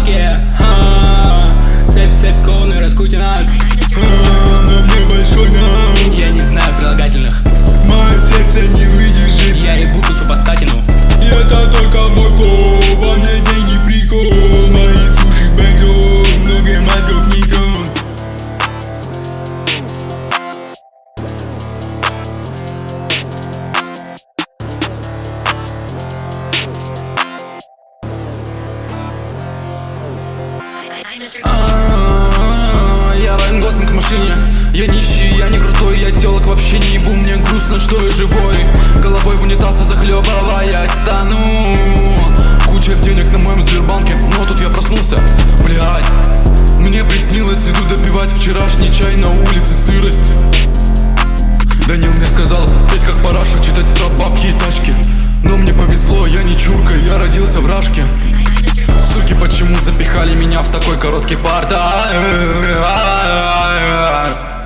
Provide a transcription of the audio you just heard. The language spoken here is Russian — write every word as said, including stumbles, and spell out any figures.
рашке. Цепь, цепь, коуны, раскрути нас. На мне большой нам. Я не знаю прилагательных. Мое сердце не выдержит. Я ебу ту супостатину. И это только мой флоу. Во мне деньги прикол. Мои суши бэнкроу. Много мозгов ником. Я Райан Гослинг в машине. Я нищий, я не крутой, я телок вообще не ебу. Мне грустно, что я живой. Головой в унитаз захлебываясь тону. Куча денег на моем Сбербанке, но тут я проснулся. Блядь, мне приснилось, иду допивать вчерашний чай на улице сырость. Данил мне сказал, петь как параша, читать про бабки и тачки. Но мне повезло, я не чурка, я родился в Рашке. Суки, почему запихали меня в такой короткий портал?